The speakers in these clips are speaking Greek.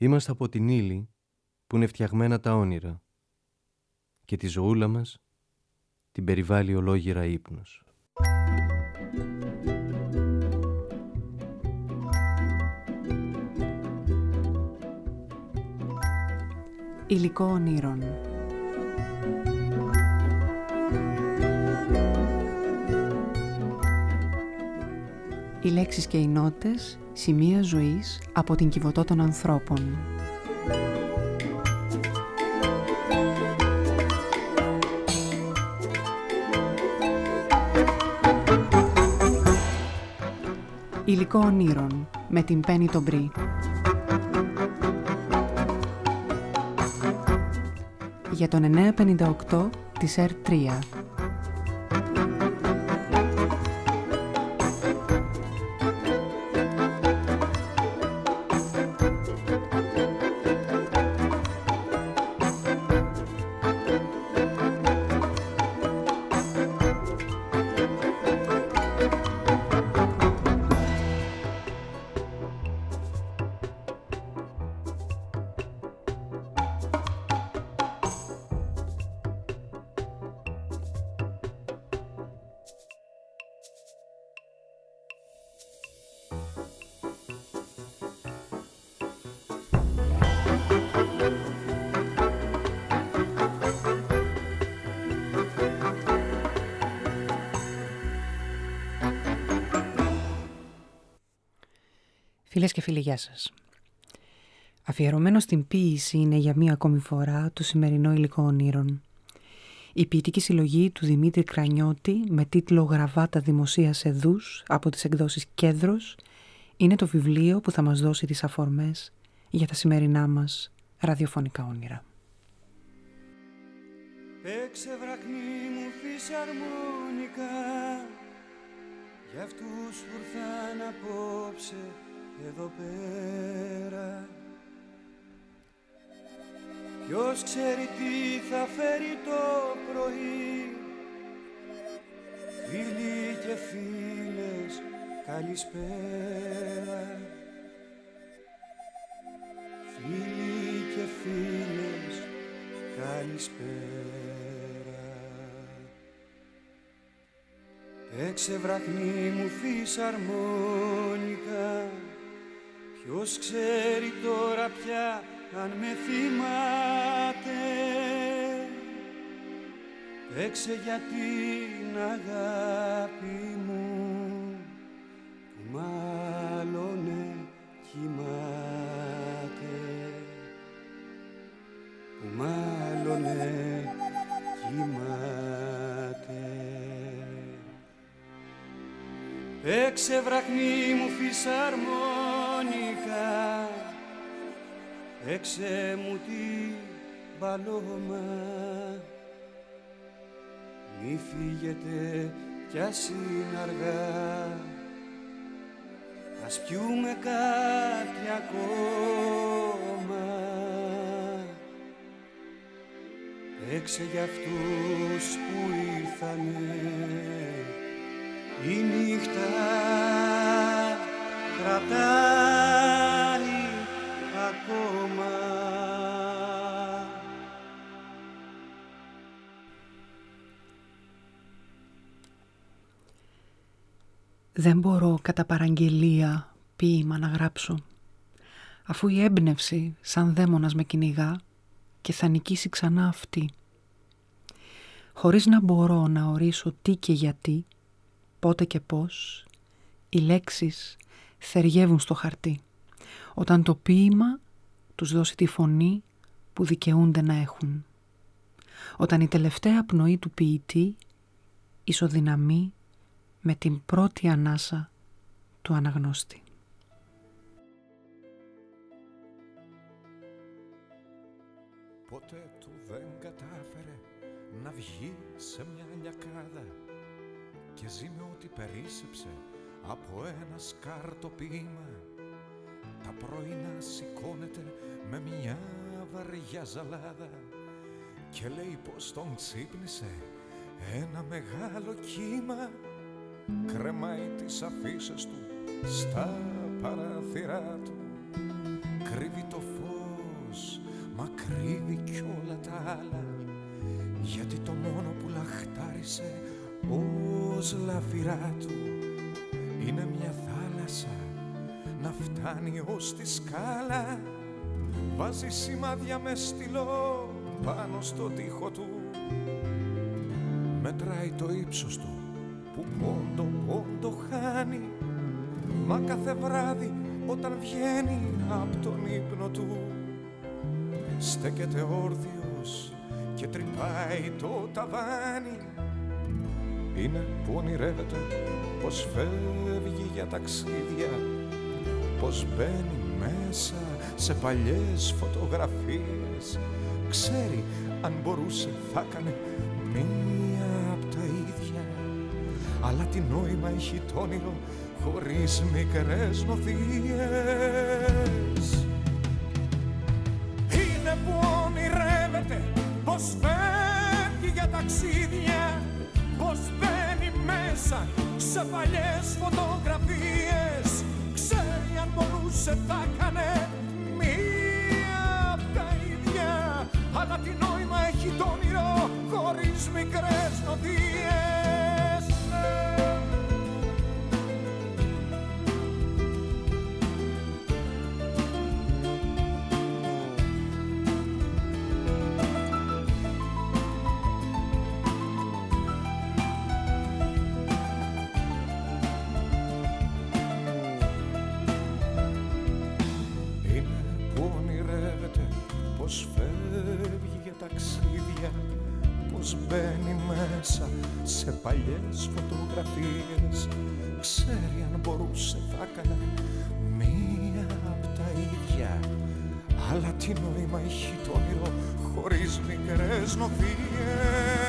Είμαστε από την ύλη που είναι φτιαγμένα τα όνειρα και τη ζωούλα μας την περιβάλλει ολόγυρα ύπνος. Υλικό ονείρων. Οι λέξεις και οι νότες, σημεία ζωής από την Κιβωτό των ανθρώπων. Υλικό ονείρων με την Πέννη τον Μπρι. Για τον 958 της R3. Φίλες και φίλοι, γεια σας. Αφιερωμένο στην ποίηση είναι για μία ακόμη φορά το σημερινό υλικό ονείρων. Η ποιητική συλλογή του Δημήτρη Κρανιώτη με τίτλο «Γραβάτα Δημοσίας Εδούς» από τις εκδόσεις Κέδρος είναι το βιβλίο που θα μας δώσει τις αφορμές για τα σημερινά μας ραδιοφωνικά όνειρα. Παίξε βραχνή μου φυσαρμόνικα για αυτούς που ήρθαν απόψε εδώ πέρα. Ποιος ξέρει τι θα φέρει το πρωί. Φίλοι και φίλες, καλησπέρα. Φίλοι και φίλες, καλησπέρα. Παίξε βραχνή μου φυσαρμόνικα. Ποιος ξέρει τώρα πια αν με θυμάται. Παίξε για την αγάπη μου που μάλλον κοιμάται. Που μάλλον κοιμάται. Παίξε βραχνή μου φυσαρμόνικα. Παίξε μου την παλώμα. Μη φύγετε κι ας είναι αργά. Ας πιούμε κάτι ακόμα. Παίξε για αυτούς που ήρθανε. Η νύχτα κρατάει ακόμα. Δεν μπορώ κατά παραγγελία ποίημα να γράψω, αφού η έμπνευση σαν δαίμονας με κυνηγά και θα νικήσει ξανά αυτή. Χωρίς να μπορώ να ορίσω τι και γιατί, πότε και πώς, οι λέξεις θεριεύουν στο χαρτί, όταν το ποίημα τους δώσει τη φωνή που δικαιούνται να έχουν. Όταν η τελευταία πνοή του ποιητή ισοδυναμεί με την πρώτη ανάσα του αναγνώστη. Ποτέ του δεν κατάφερε να βγει σε μια λιακάδα και ζει με ό,τι περίσσεψε από ένα σκάρτο ποίημα. Τα πρωινά σηκώνεται με μια βαριά ζαλάδα και λέει πως τον ξύπνησε ένα μεγάλο κύμα. Κρεμάει τις αφίσες του στα παράθυρά του, κρύβει το φως γάλα, γιατί το μόνο που λαχτάρισε ως λαφυρά του είναι μια θάλασσα να φτάνει ως τη σκάλα. Βάζει σημάδια με στυλό πάνω στο τοίχο του, μετράει το ύψος του που πόντο χάνει, μα κάθε βράδυ όταν βγαίνει από τον ύπνο του στέκεται όρθιος και τρυπάει το ταβάνι. Είναι που ονειρεύεται πως φεύγει για ταξίδια, πως μπαίνει μέσα σε παλιές φωτογραφίες. Ξέρει αν μπορούσε θα έκανε μία απ' τα ίδια, αλλά τι νόημα έχει το όνειρο χωρίς μικρές νοθείες. Είναι που ονειρεύεται πως φεύγει για ταξίδια, πως μπαίνει μέσα σε παλιές φωτογραφίες. Ξέρει αν μπορούσε θα έκανε μία απ' τα ίδια, αλλά τι νόημα έχει το όνειρο χωρίς μικρές νοθείες. Μπαίνει μέσα σε παλιές φωτογραφίες. Ξέρει αν μπορούσε θα έκανε μία απ' τα ίδια, αλλά τι νόημα έχει το όνειρο χωρίς μικρές νοθείες.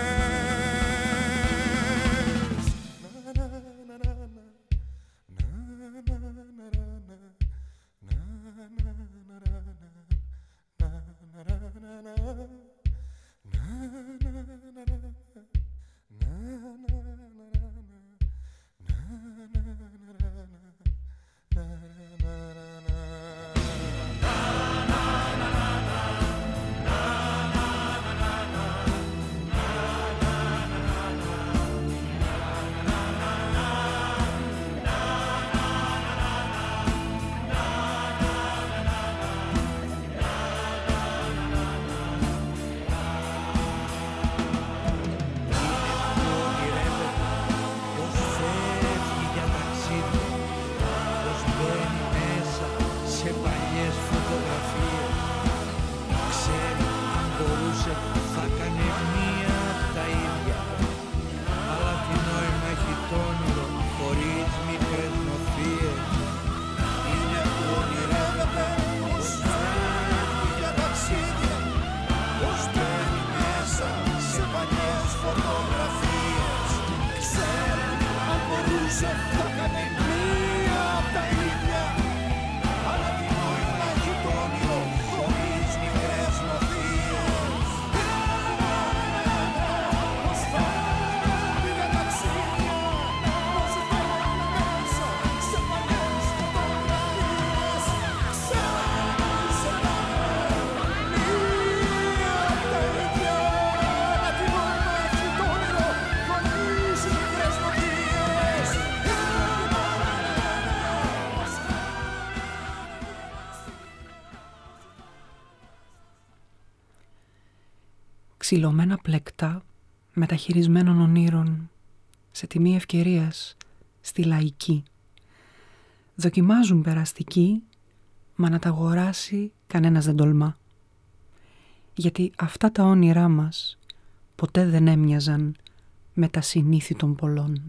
Ξυλωμένα πλεκτά μεταχειρισμένων ονείρων σε τιμή ευκαιρίας στη λαϊκή. Δοκιμάζουν περαστική, μα να τα αγοράσει κανένας δεν τολμά. Γιατί αυτά τα όνειρά μας ποτέ δεν έμοιαζαν με τα συνήθη των πολλών.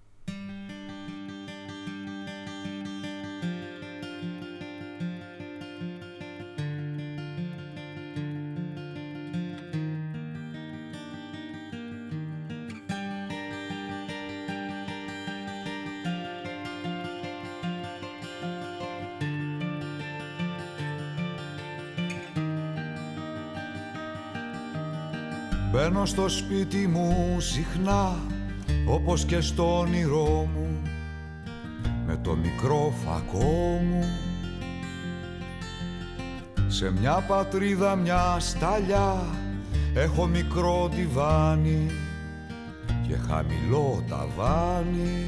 Μπαίνω στο σπίτι μου συχνά, όπως και στο όνειρό μου, με το μικρό φακό μου. Σε μια πατρίδα μια σταλιά έχω μικρό τιβάνι και χαμηλό ταβάνι.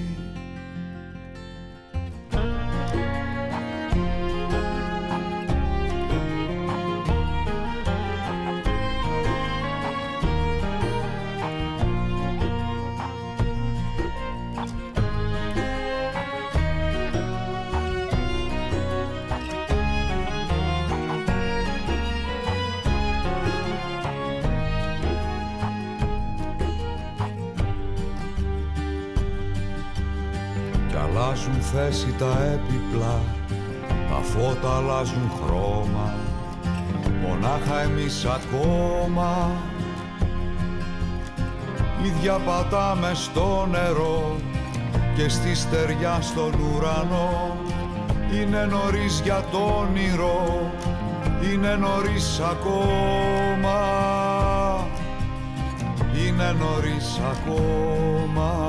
Αλλάζουν θέση τα έπιπλα, τα φώτα αλλάζουν χρώμα, μονάχα εμείς ακόμα ίδια πατάμε στο νερό και στη στεριά στον ουρανό. Είναι νωρίς για το όνειρο, είναι νωρίς ακόμα, είναι νωρίς ακόμα.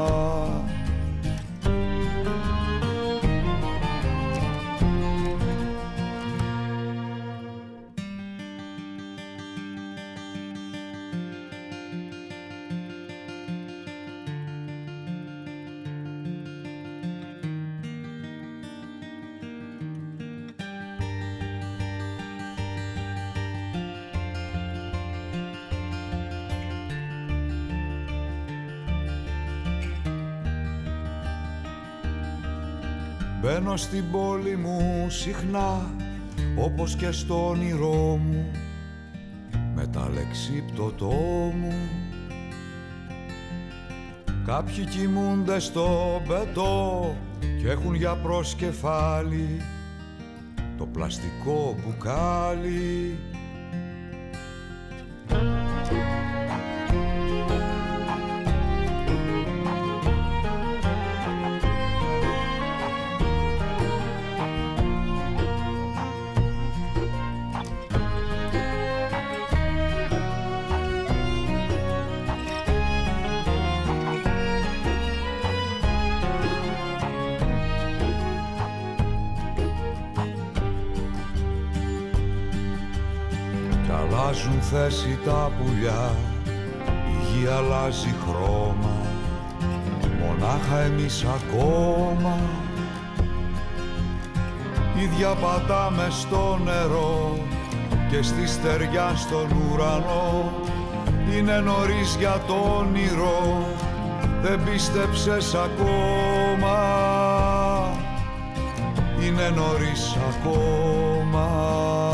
Μπαίνω στην πόλη μου συχνά, όπως και στο όνειρό μου, με τα λεξίπτωτό μου. Κάποιοι κοιμούνται στο μπετό και έχουν για προσκεφάλι το πλαστικό μπουκάλι. Αλλάζουν θέση τα πουλιά, η γη αλλάζει χρώμα, μονάχα εμείς ακόμα ίδια πατάμε στο νερό και στη στεριά στον ουρανό. Είναι νωρίς για το όνειρο, δεν πίστεψες ακόμα, είναι νωρίς ακόμα.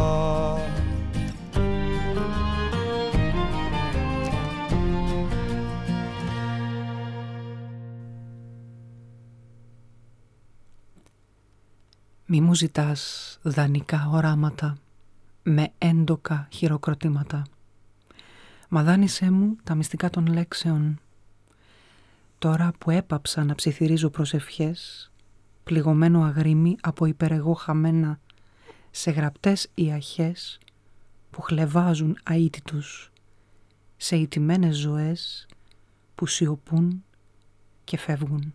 Μη μου ζητάς δανεικά οράματα με έντοκα χειροκροτήματα. Μα δάνεισέ μου τα μυστικά των λέξεων. Τώρα που έπαψα να ψιθυρίζω προσευχές, πληγωμένο αγρίμι από υπερεγώ χαμένα σε γραπτές ιαχές που χλεβάζουν αίτητους, σε ηττημένες ζωές που σιωπούν και φεύγουν.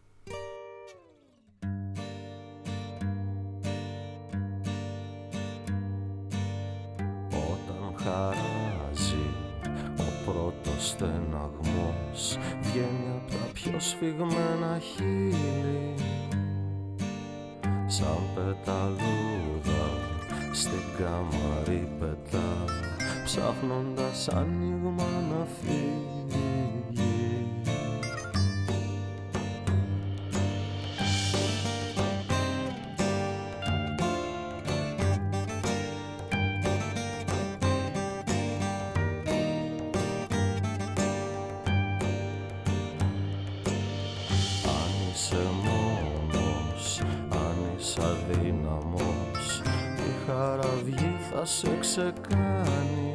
Χαράζει ο πρώτος στεναγμός, βγαίνει απ' τα πιο σφιγμένα χείλη, σαν πεταλούδα στην κάμαρη πετά, ψάχνοντας άνοιγμα να φύγει. Σε ξεκάνει,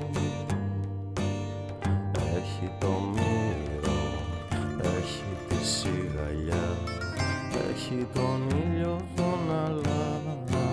έχει το μύρο, έχει τη σιγαλιά, έχει τον ήλιο τον αλάνι.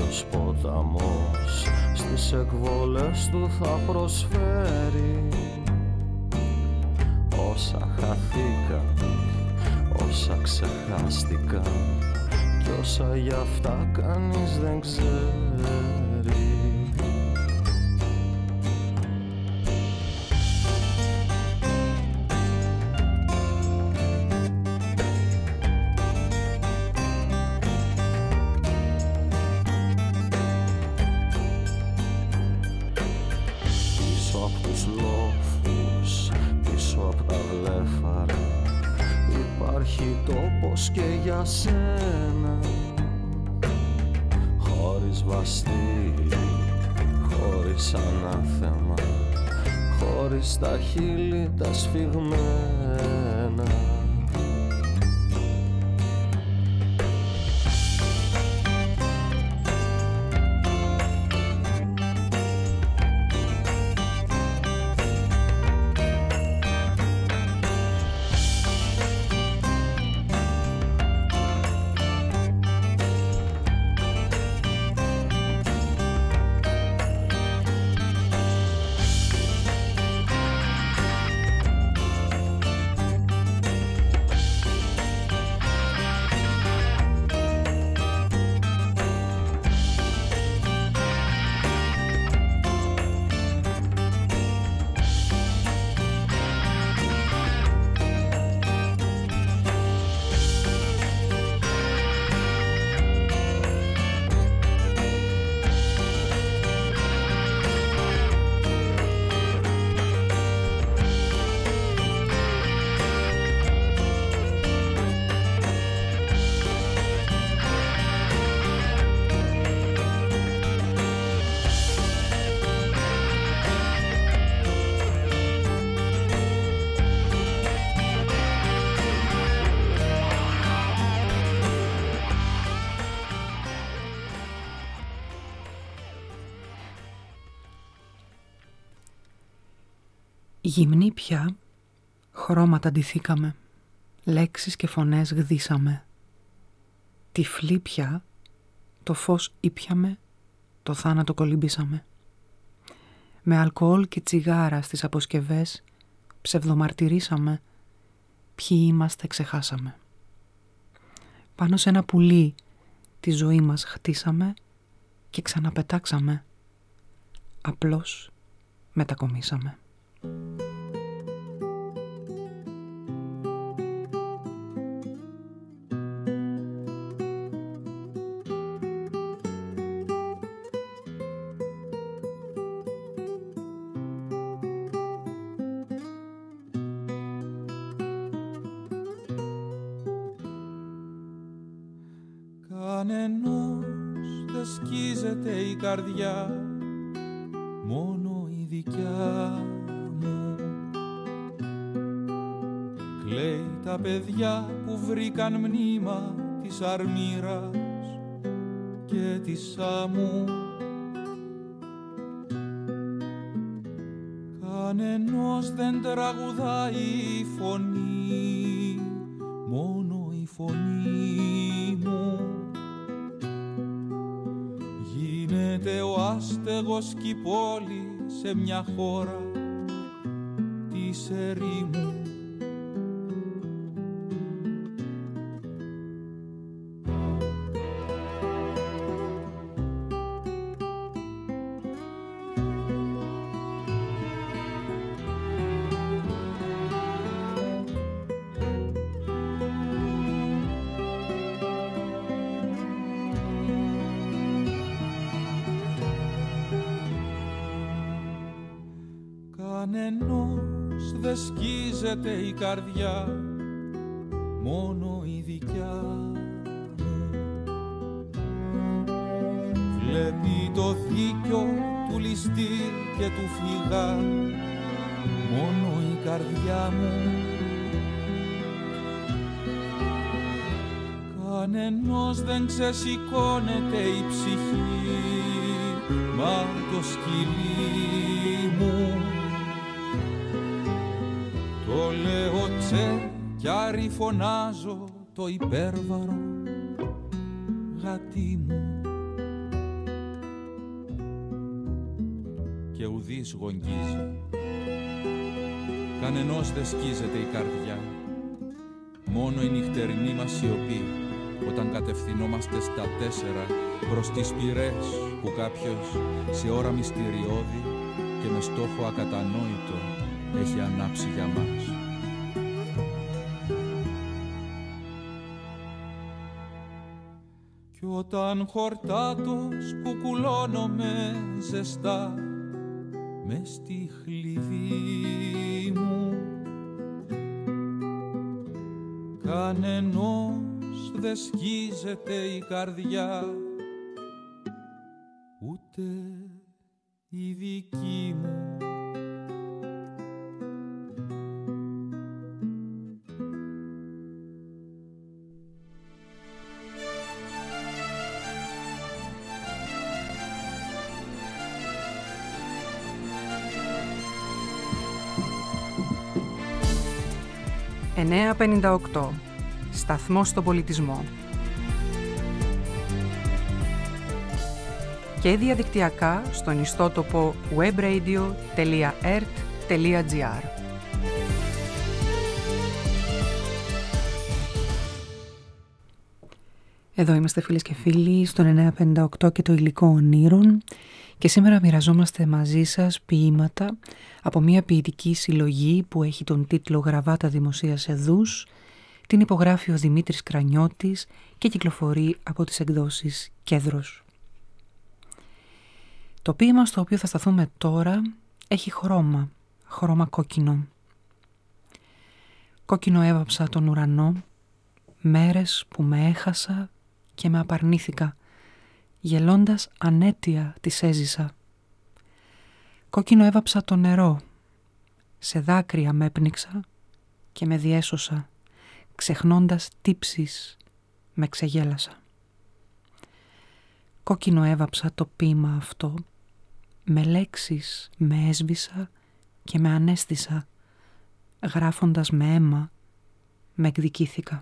άλλος ποταμός στις εκβολές του θα προσφέρει όσα χαθήκαν, όσα ξεχάστηκαν κι όσα γι' αυτά κανείς δεν ξέρει. Και για σένα χωρίς βαστήρι, χωρίς ανάθεμα, χωρίς τα χείλη τα σφιγμένα. Γυμνοί πια, χρώματα ντυθήκαμε, λέξεις και φωνές γδίσαμε. Τυφλοί πια, το φως ήπιαμε, το θάνατο κολύμπησαμε. Με αλκοόλ και τσιγάρα στις αποσκευές ψευδομαρτυρήσαμε, ποιοι είμαστε ξεχάσαμε. Πάνω σε ένα πουλί τη ζωή μας χτίσαμε και ξαναπετάξαμε, απλώς μετακομίσαμε. Κανενός δεν σκίζεται η καρδιά, μόνο η δικιά μου. Κλαίει τα παιδιά που βρήκαν μνήμα της αρμήρας και της άμμου. Κανενός δεν τραγουδάει η φωνή, μόνο η φωνή μου. Γίνεται ο άστεγος κι η πόλη σε μια χώρα της ερήμου. Κανενός δεν σκίζεται η καρδιά, μόνο η δικιά μου. Βλέπει το δίκιο του ληστή και του φυγά, μόνο η καρδιά μου. Κανενός δεν ξεσηκώνεται η ψυχή, μα το σκυλί μου. Το λέω τσε κι άρη φωνάζω το υπέρβαρο γατί μου. και ουδής γογγίζει. Κανενός δεν σκίζεται η καρδιά, μόνο η νυχτερινή μας σιωπή, όταν κατευθυνόμαστε στα 4 προς τις πυρές που κάποιος σε ώρα μυστηριώδη και με στόχο ακατανόητο έχει ανάψει για μας. Κι όταν χορτάτος που κουλώνομαι ζεστά μες στη χλυβή μου, κανενός δεν σκίζεται η καρδιά, ούτε η δική μου. «958. Σταθμός στον πολιτισμό». Και διαδικτυακά στον ιστότοπο webradio.ert.gr. Εδώ είμαστε φίλες και φίλοι στον 958 και το υλικό ονείρων και σήμερα μοιραζόμαστε μαζί σας ποίηματα από μια ποιητική συλλογή που έχει τον τίτλο «Γραβάτα Δημοσίας Εδούς». Την υπογράφει ο Δημήτρης Κρανιώτης και κυκλοφορεί από τις εκδόσεις Κέδρος. Το ποίημα στο οποίο θα σταθούμε τώρα έχει χρώμα κόκκινο. Κόκκινο έβαψα τον ουρανό, μέρες που με έχασα και με απαρνήθηκα, γελώντας ανέτεια τις έζησα. Κόκκινο έβαψα το νερό, σε δάκρυα με έπνιξα και με διέσωσα, ξεχνώντας τύψεις με ξεγέλασα. Κόκκινο έβαψα το ποίημα αυτό, με λέξεις με έσβησα και με ανέστησα, γράφοντας με αίμα με εκδικήθηκα.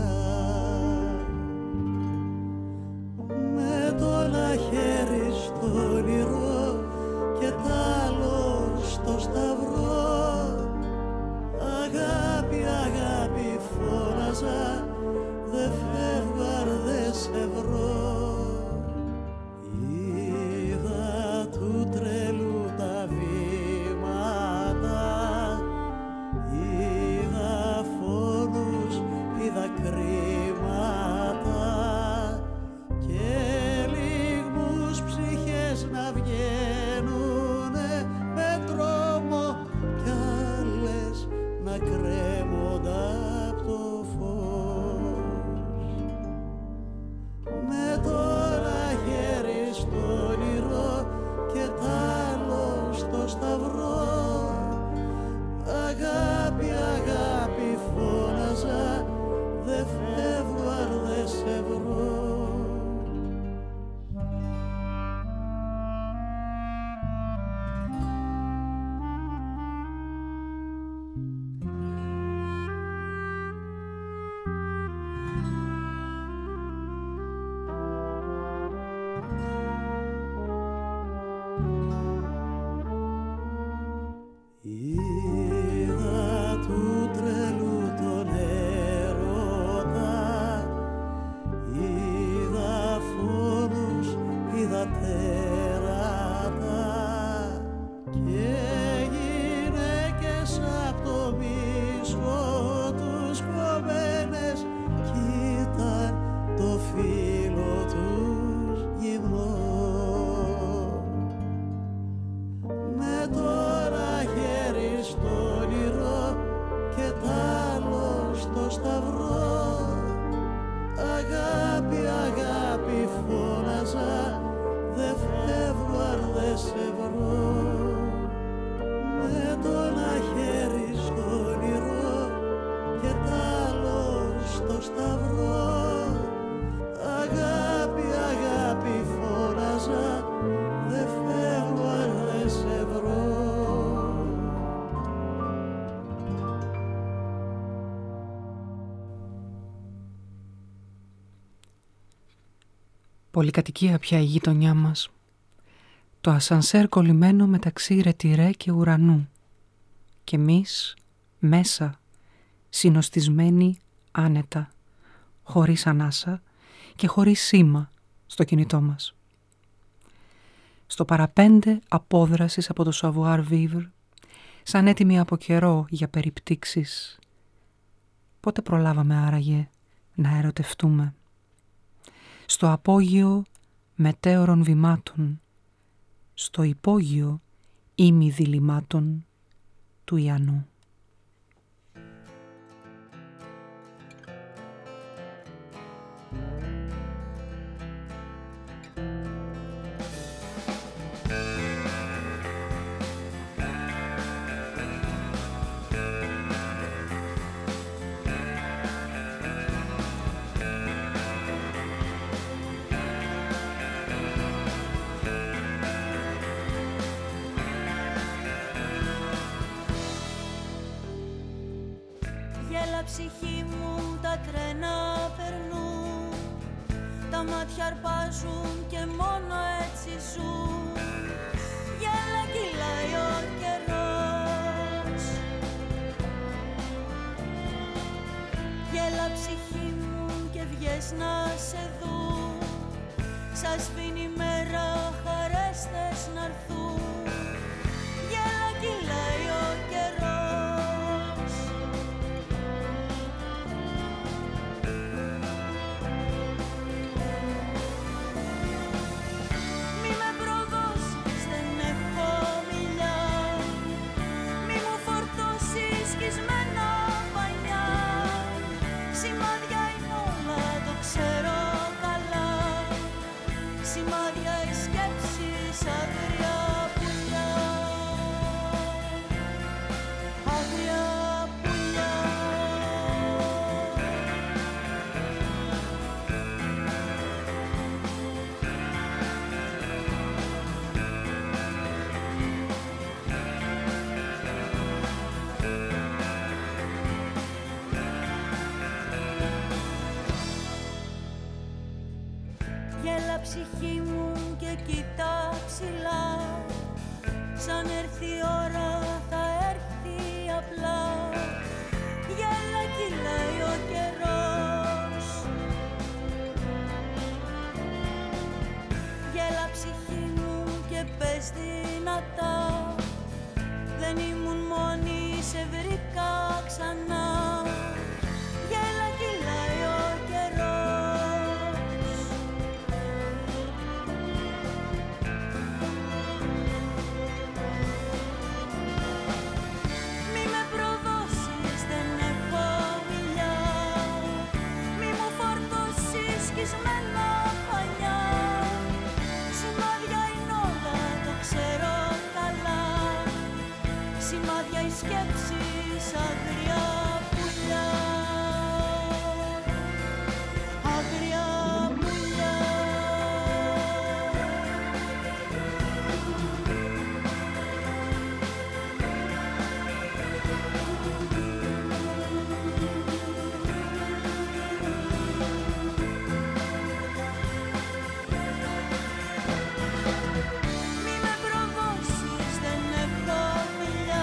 Στο Αγάπη, αγάπη φώναζα, δε φεύγω αν δε σε βρω. Με το ένα χέρι στο όνειρο και τ' άλλο στο σταυρό. Αγάπη, αγάπη φώναζα, δε φεύγω αν δε σε βρω. Πολυκατοικία πια η γειτονιά μας. Το ασανσέρ κολλημένο μεταξύ ρετυρέ και ουρανού. Και εμείς μέσα, συνοστισμένοι άνετα, χωρίς ανάσα και χωρίς σήμα στο κινητό μας. Στο παραπέντε απόδρασης από το savoir vivre, σαν έτοιμοι από καιρό για περιπτύξεις. Πότε προλάβαμε άραγε να ερωτευτούμε? Στο απόγειο μετέωρων βημάτων, στο υπόγειο ήμι διλημάτων του Ιαννού. Ψυχή μου τα τρένα περνούν, τα μάτια αρπάζουν και μόνο έτσι ζουν. Γέλα κυλάει ο καιρός. Γέλα ψυχή μου και βγες να σε δουν. Σας σβήνει η μέρα, χαρές θες να'ρθούν. Γέλα κυλάει ο καιρός. Ψυχή μου και κοιτά ψηλά, σαν έρθει η ώρα θα έρθει απλά. Γέλα κυλάει ο καιρός. Γέλα ψυχή μου και πες δυνατά, δεν ήμουν μόνη, σε βρήκα ξανά. Γέλα κυλάει ο καιρός. Σκέψεις αγριά πουλιά, αγριά πουλιά. Μη με προδώσεις, δεν έχω φιλιά.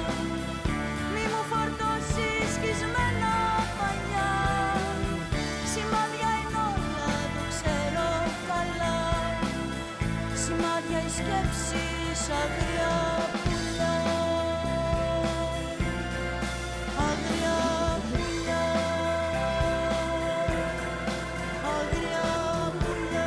Σκισμένα πανιά, σημάδια είναι όλα, το ξέρω καλά. Σημάδια οι σκέψεις αγριά πουλιά, αγριά πουλιά, αγριά πουλιά,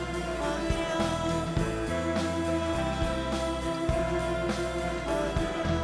αγριά πουλιά.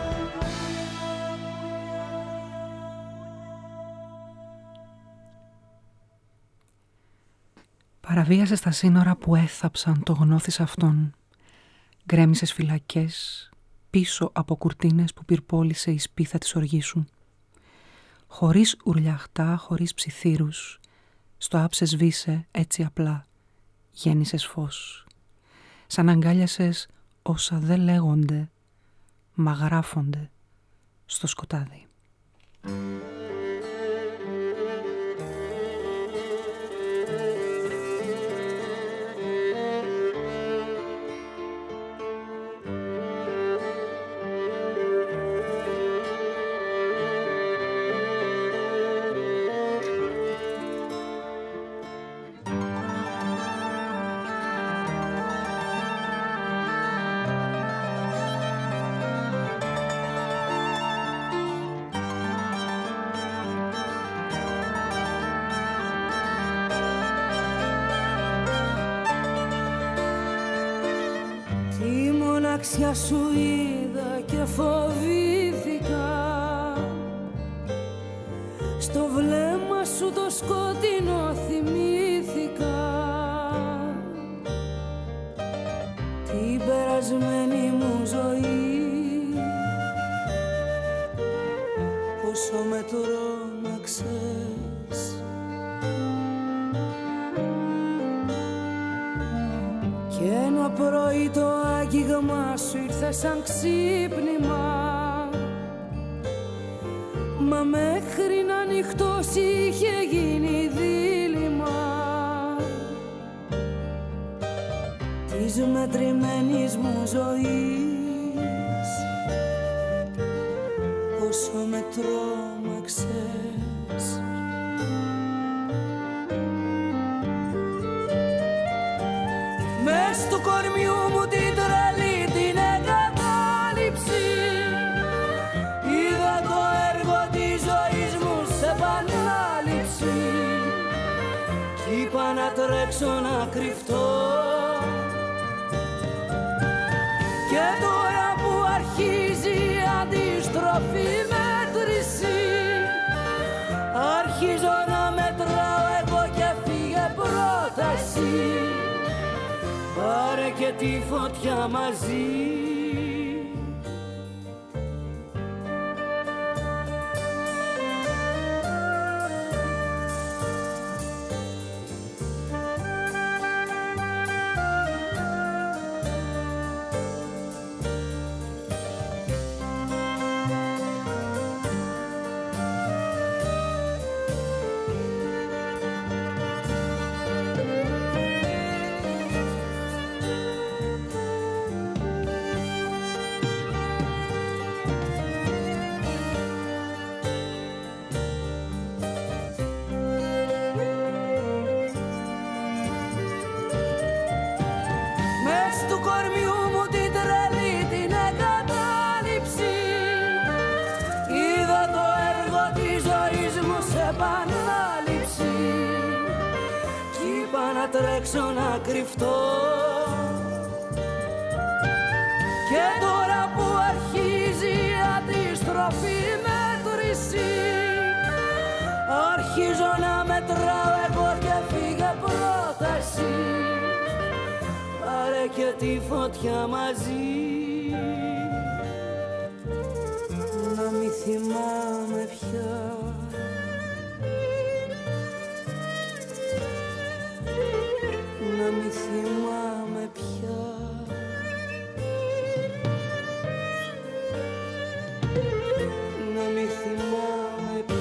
Παραβίασες τα σύνορα που έθαψαν το γνώθις αυτών. Γκρέμισες φυλακές πίσω από κουρτίνες που πυρπόλησε η σπίθα της οργής σου. Χωρίς ουρλιαχτά, χωρίς ψιθύρους, στο άψε σβήσε έτσι απλά, γέννησες φως. Σαν αγκάλιασες όσα δεν λέγονται, μα γράφονται στο σκοτάδι. Σου είδα και φοβήθηκα, στο βλέμμα σου το σκοτεινό θυμήθηκα, την περασμένη μου ζωή, πόσο με τρόμαξες. Κι ένα πρωί το άγγιγμα σου ήρθε σαν ξύπνημα, μα μέχρι να νυχτώσει είχε γίνει δίλημμα της μετρημένης μου ζωής, πόσο με τρόμαξες. Μες του κορμιού μου την τρελή την εγκατάλειψη, είδα το έργο της ζωής μου σε επανάληψη, κι είπα να τρέξω να κρυφτώ. Και τώρα που αρχίζει η αντίστροφη μέτρηση, αρχίζω να μετράω εγώ και φύγε πρώτα εσύ. Πάρε και τη φωτιά μαζί. Τρέξω να κρυφτώ. Και τώρα που αρχίζει η αντίστροφη μέτρηση, αρχίζω να μετράω εγώ και φύγε πρώτα εσύ. Πάρε και τη φωτιά μαζί. Να μη θυμάμαι πια να μη θυμάμαι πια, να μη θυμάμαι πια.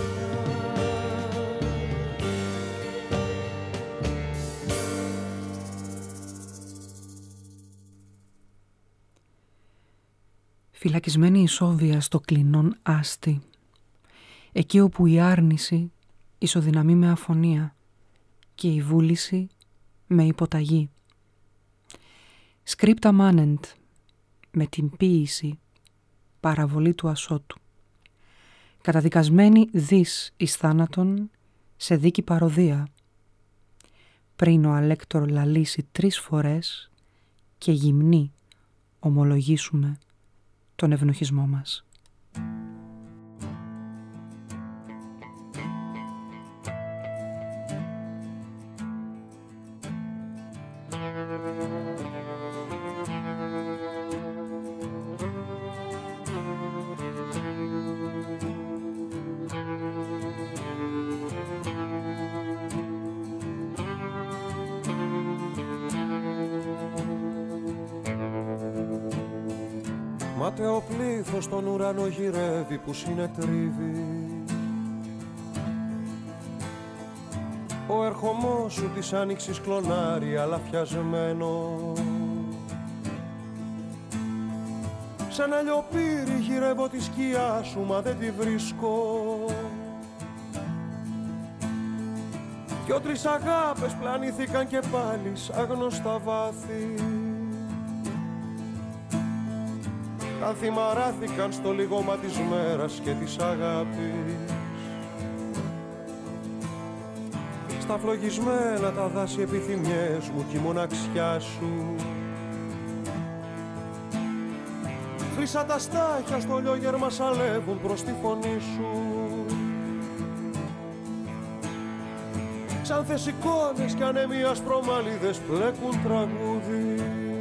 Φυλακισμένη η Σόβια στο κλινόν άστη, εκεί όπου η άρνηση ισοδυναμεί με αφωνία και η βούληση με υποταγή. Σκρίπτα μάνεντ, με την ποίηση παραβολή του ασώτου. Καταδικασμένη δις εις θάνατον σε δίκη παροδία. Πριν ο Αλέκτορ λαλήσει 3 φορές και γυμνή ομολογήσουμε τον ευνοχισμό μας. μάταιο πλήθος τον ουρανό γυρεύει που συνετρίβει. Ο ερχομός σου της άνοιξης κλονάρει αλαφιασμένο. Σαν αλλιοπύρι γυρεύω τη σκιά σου μα δεν τη βρίσκω. Δυο-τρεις αγάπες πλανήθηκαν και πάλι σ' άγνωστα βάθη. Ανθυμαράθηκαν στο λιγόμα της μέρας και της αγάπης. Στα φλογισμένα τα δάση επιθυμιές μου κι η μοναξιά σου. Χρυσά τα στάχια στο λιόγερμα σαλεύουν προς τη φωνή σου. Ξάνθες εικόνες κι ανέμοι ασπρομάλιδες πλέκουν τραγούδι.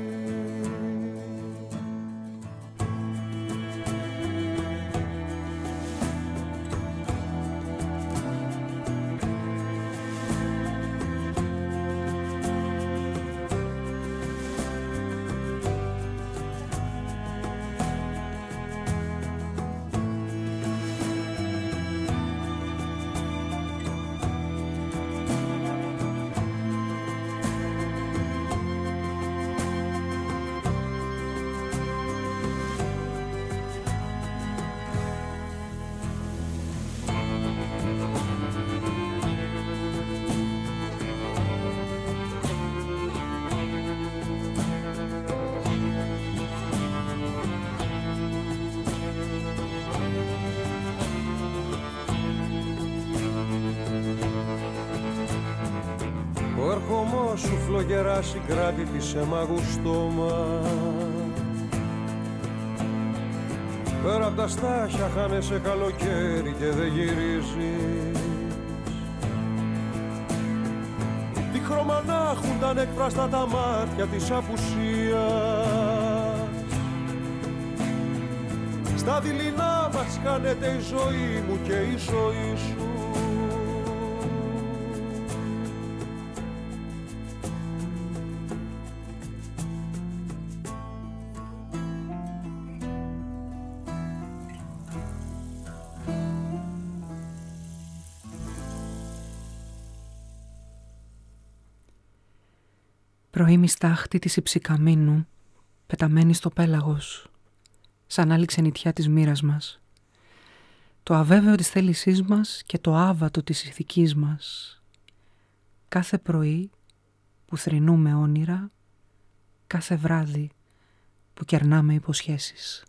Σου φλογερά συγκράτητη σε μαγουστόμα. Πέρα απ' τα στάχια χάνεσαι καλοκαίρι και δεν γυρίζεις. Τι χρώμα να έχουν τα ανεκφράστα τα μάτια της απουσίας. Στα δειλινά μας χάνεται η ζωή μου και η ζωή σου. Πρωί στάχτη της Υψηκαμίνου, πεταμένη στο πέλαγος, σαν άλλη ξενιτιά της μοίρας μας. Το αβέβαιο της θέλησής μας και το άβατο της ηθικής μας. Κάθε πρωί που θρηνούμε όνειρα, κάθε βράδυ που κερνάμε υποσχέσεις.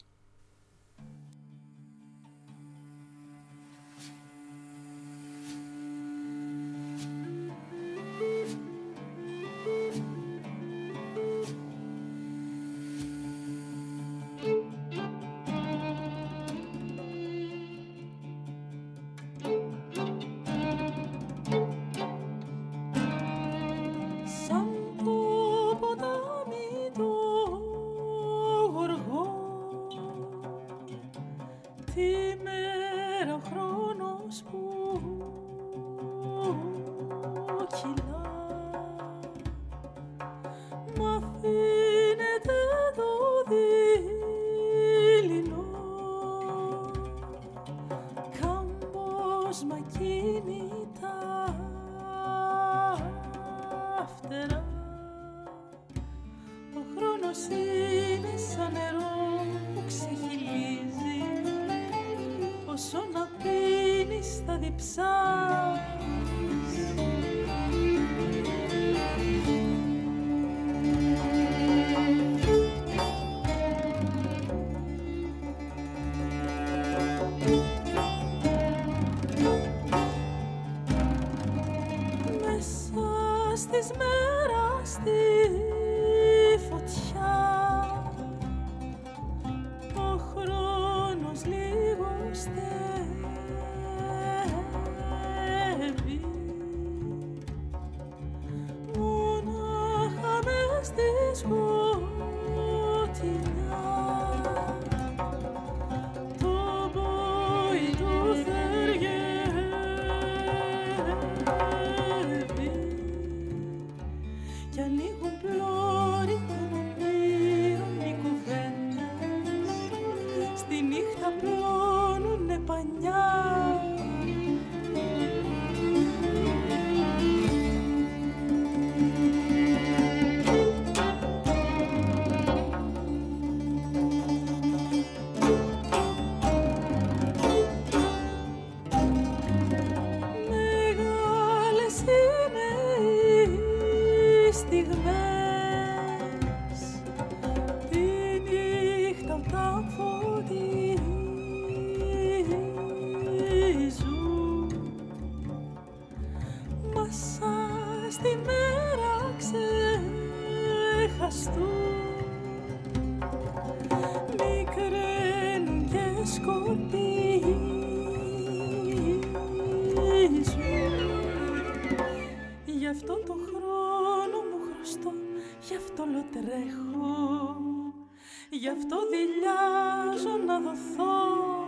τρέχω, γι' αυτό δειλιάζω να δοθώ.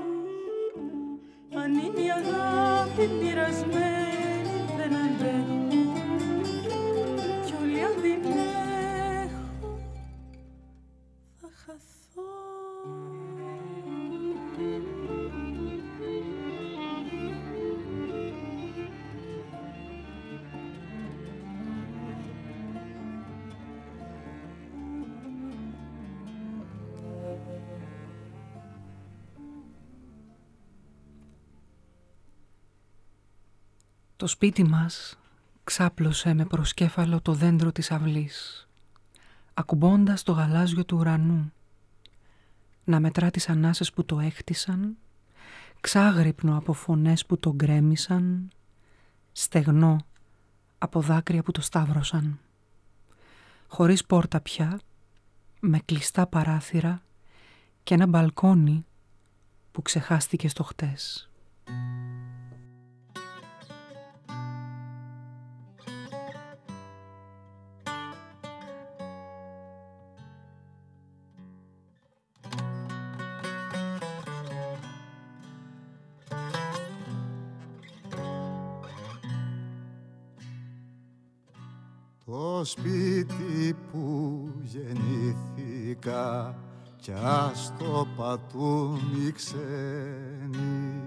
Αν είναι η αγάπη πειρασμένη δεν αντέχω, κι όλοι αν την έχω θα χαθώ. Το σπίτι μας ξάπλωσε με προσκέφαλο το δέντρο της αυλής, ακουμπώντας το γαλάζιο του ουρανού, να μετρά τις ανάσες που το έχτισαν, ξάγρυπνο από φωνές που το γκρέμισαν, στεγνό από δάκρυα που το σταύρωσαν. Χωρίς πόρτα πια, με κλειστά παράθυρα και ένα μπαλκόνι που ξεχάστηκε στο χτες. Το σπίτι που γεννήθηκα κι ας το πατούν οι ξένοι,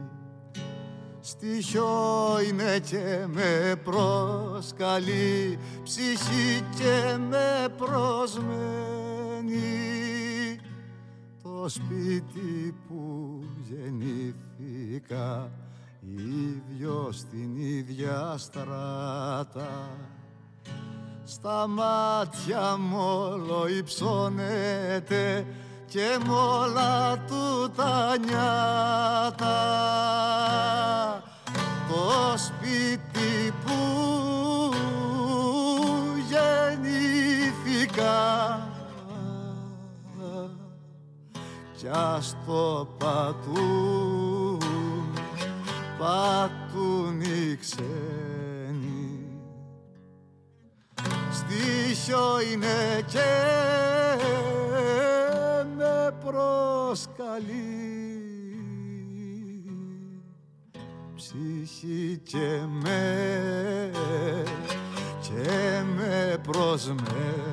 στοιχείο είναι και με προσκαλεί, ψυχή και με προσμένει. Το σπίτι που γεννήθηκα ίδιο στην ίδια στράτα, στα μάτια μ' όλο υψώνεται και μ' όλα του τα νιάτα. Το σπίτι που γεννήθηκα κι ας το πατούν οι ξένοι, στοιχείο είναι και με προσκαλεί, ψυχή και με προσμένει.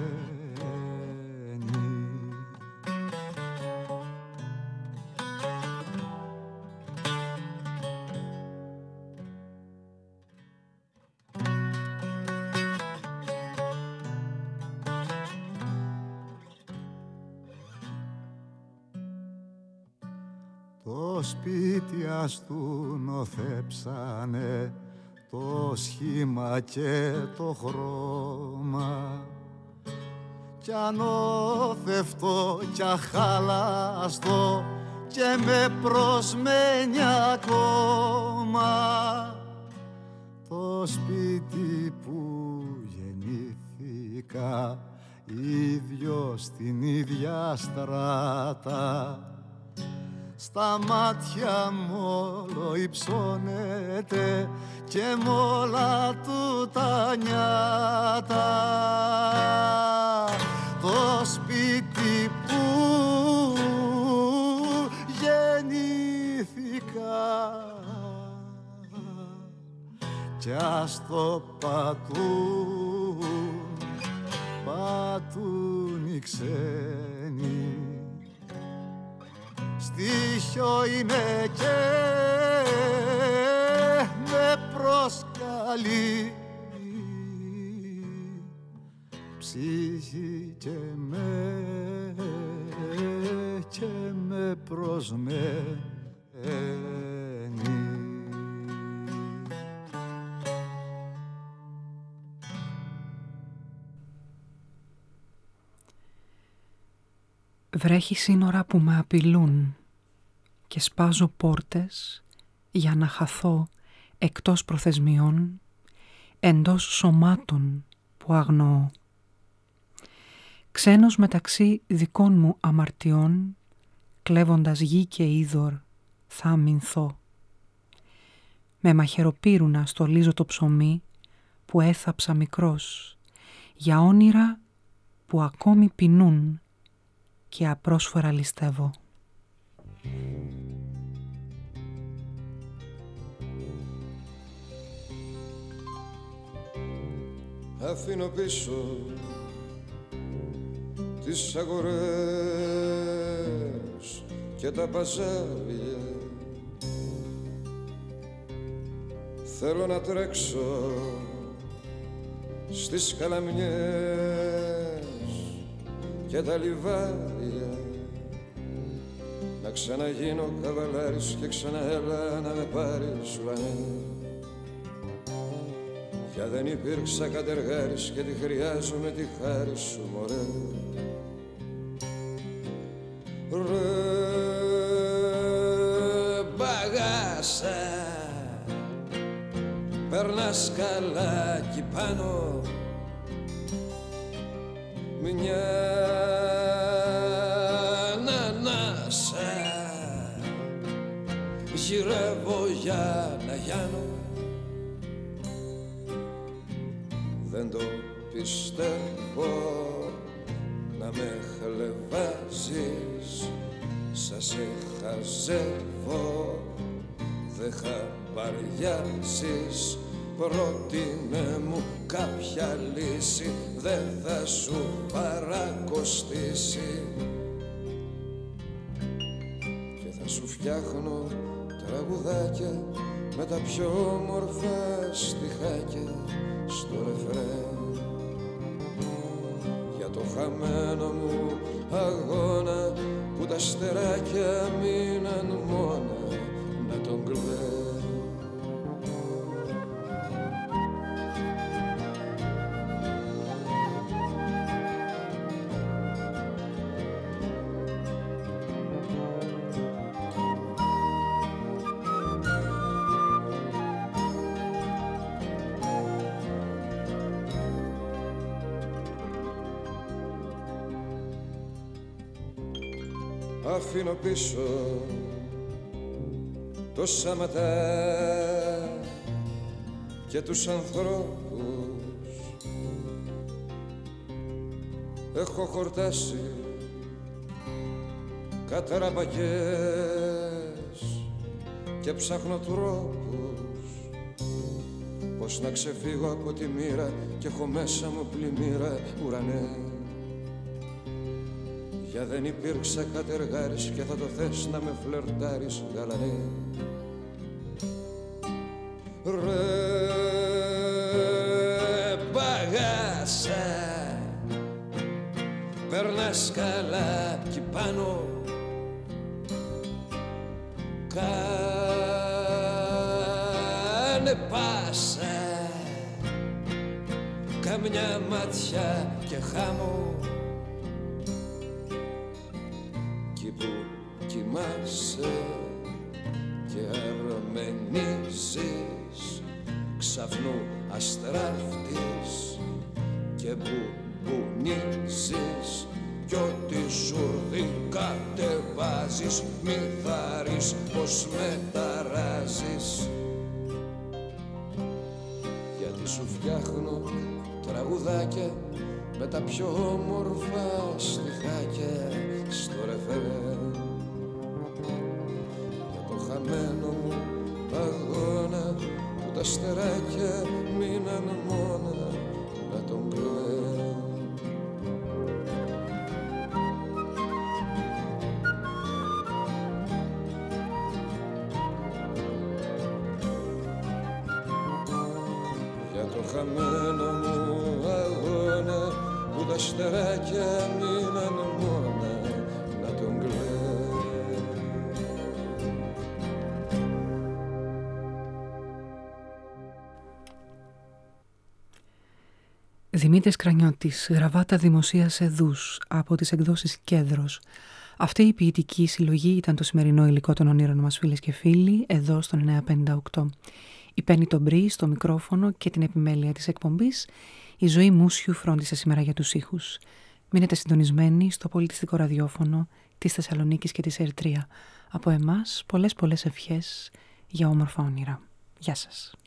Το σπίτι ας του νοθέψανε το σχήμα και το χρώμα, κι ανώθευτο κι αχάλαστο και με προσμένει ακόμα. Το σπίτι που γεννήθηκα ίδιο στην ίδια στράτα, στα μάτια μ' όλο υψώνεται και μ' όλα του τα νιάτα. Το σπίτι που γεννήθηκα κι ας το πατούν οι ξένοι, στοιχείο είναι και με προσκαλεί, ψυχή και με προσμένει. Βρέχει σύνορα που με απειλούν και σπάζω πόρτες για να χαθώ εκτός προθεσμιών, εντός σωμάτων που αγνοώ. Ξένος μεταξύ δικών μου αμαρτιών, κλέβοντας γη και είδωρ θα αμυνθώ. Με μαχαιροπύρουνα στολίζω το ψωμί που έθαψα μικρός, για όνειρα που ακόμη πεινούν και απρόσφορα ληστεύω. Αφήνω πίσω τις αγορές και τα παζάρια. Θέλω να τρέξω στις καλαμιές και τα λιβάρια, να ξαναγίνω καβαλάρης και ξαναέλα να με πάρεις ουρανέ. Για δεν υπήρξα κατεργάρης και τη χρειάζομαι τη χάρη σου, μωρέ. Ρε μπαγάσα, περνάς καλά κι πάνω, μια ανανάσα γυρεύω για να γιάνω. Δεν το πιστεύω να με χλεβάζεις, σαν σε χαζεύω, δεν χαμπαριάζεις. Πρότεινε μου κάποια λύση, δεν θα σου παρακοστήσει και θα σου φτιάχνω τραγουδάκια με τα πιο όμορφα στιχάκια στο ρεφρέν. Για το χαμένο μου αγώνα που τα αστεράκια μείναν μόνα να τον κλαίγουν. Αφήνω πίσω το σαματά και τους ανθρώπους. Έχω χορτάσει καταραπακές και ψάχνω τρόπους πως να ξεφύγω από τη μοίρα και έχω μέσα μου πλημμύρα, ουρανέ. Για δεν υπήρξα κατεργάρης και θα το θες να με φλερτάρεις, γαλανέ. Ρε μπαγάσα, περνάς καλά κι πάνω, κάνε πάσα, καμιά μάτια και χάμω. Που κοιμάσαι και αρμενίζεις, ξαφνού αστράφτης και που μπουνίζεις, κι ό,τι σουρδί κατεβάζεις, μη θαρείς πως μεταράζεις. Γιατί σου φτιάχνω τραγουδάκια με τα πιο όμορφα στιχάκια στο ρεφρέν. Για το χαμένο μου αγώνα που τα αστεράκια μείναν μόνα να τον κλαίν. Για το χαμένο μου αγώνα που τα αστεράκια μείναν μόνα να τον κλαίν. Δημήτρης Κρανιώτης, γραβάτα δημοσίας Εδούς από τις εκδόσεις Κέδρος. Αυτή η ποιητική συλλογή ήταν το σημερινό υλικό των ονείρων μας, φίλες και φίλοι, εδώ στον 958. Υπαίνει τον Μπρι στο μικρόφωνο και την επιμέλεια της εκπομπής. Η Ζωή Μούσιου φρόντισε σήμερα για τους ήχους. Μείνετε συντονισμένοι στο πολιτιστικό ραδιόφωνο της Θεσσαλονίκης και της Ερτρία. Από εμάς πολλές ευχές για όμορφα όνειρα. Γεια σας.